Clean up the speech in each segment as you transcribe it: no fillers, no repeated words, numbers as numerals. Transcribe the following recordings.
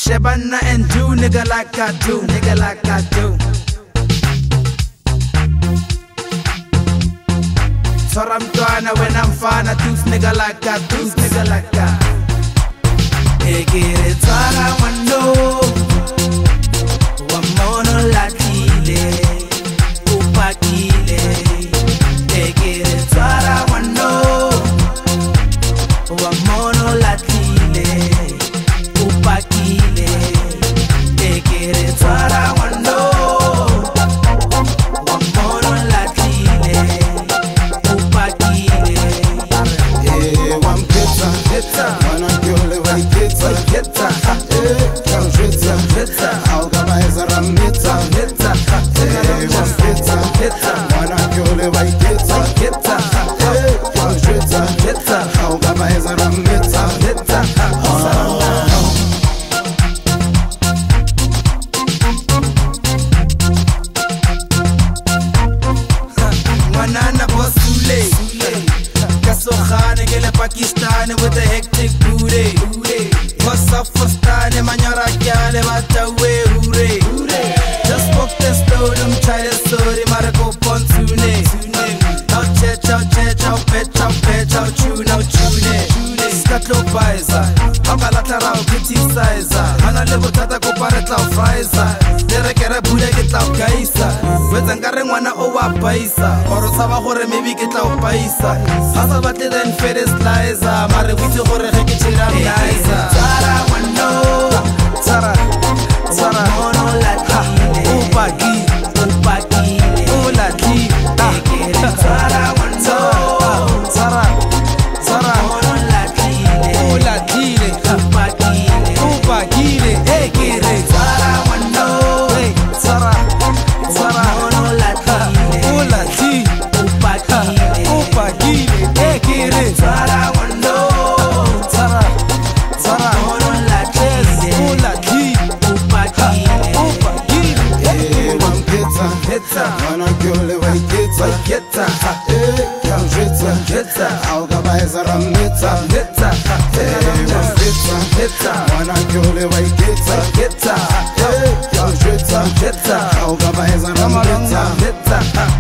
Shebana and do nigga like I do, nigga like I do. Toramtwana when I'm fine, I do nigga like I do, nigga like I. Egere twara wano, wamono latile, upakile. Egere twara wano, wamono latile, upakile. Egere twara wano, wamono latile, upakile. Heta, wanna kill it when heta, come heta, how come I zara meta, heta, wanna kill it when heta, come heta, how come I zara meta, Manana Bosule, Kasokhane gele Pakistan with a hectic booty. Kosafostane manyara kyale batawe hure. Just spoke the stone, try the story, Marco Pontune. Ciao tune. Skatlo paisa, Abalata rao criticiza. Hana levo tata ko paretla fraisa. Dere kere bule getla kaisa. Wezangare ngwana owa paisa. Oro saba gore maybe getla paisa. Hasa batle then fertilizer. Mare witsi gore ge ke tshira nice. Tsara wano, tsara mono latile. Upaki, ulati. Tsara wano, tsara mono latile. Ulatile, upakile. Egere tsara wano, tsara mono latile. Ulati, upakile. Egere tsara wano, tsara mono latile. Ulati, upakile. heta, wanna kill it when heta, come heta, how come I zara meta, heta, wanna kill it when heta, come heta, how come I zara meta,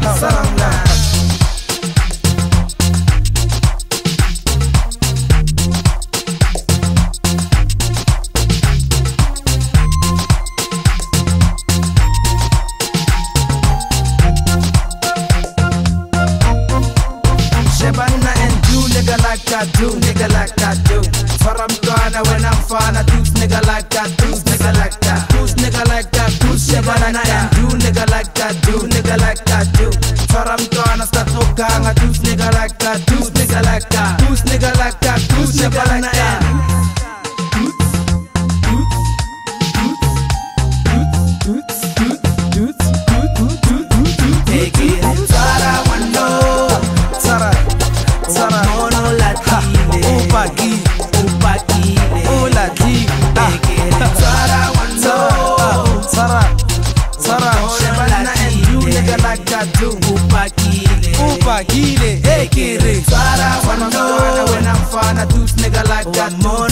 Shebana and do nigga like I do, nigga like I do. Toramtwana when I'm fine, I do nigga like I do, nigga like I do, nigga like I do. Shebana and do nigga like I do, nigga like I do. Toramtwana start talking, I do nigga like I do, nigga like I do, nigga like I do. Shebana and upakile, ulati, tsara wano, Shebana and do nigga like I do, upakile, egere tsara wano. When I'm fine, I do nigga like I do,